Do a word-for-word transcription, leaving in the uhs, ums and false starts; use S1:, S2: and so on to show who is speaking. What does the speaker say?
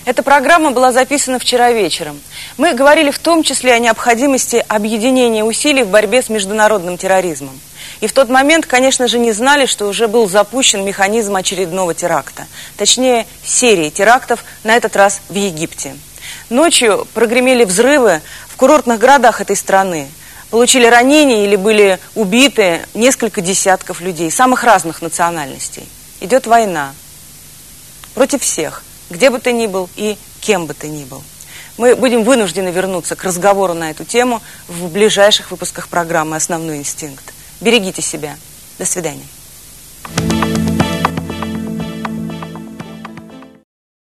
S1: Эта программа была записана вчера вечером. Мы говорили в том числе о необходимости объединения усилий в борьбе с международным терроризмом. И в тот момент, конечно же, не знали, что уже был запущен механизм очередного теракта. Точнее, серии терактов, на этот раз в Египте. Ночью прогремели взрывы в курортных городах этой страны. Получили ранения или были убиты несколько десятков людей, самых разных национальностей. Идет война. Против всех. Где бы ты ни был и кем бы ты ни был. Мы будем вынуждены вернуться к разговору на эту тему в ближайших выпусках программы «Основной инстинкт». Берегите себя. До свидания.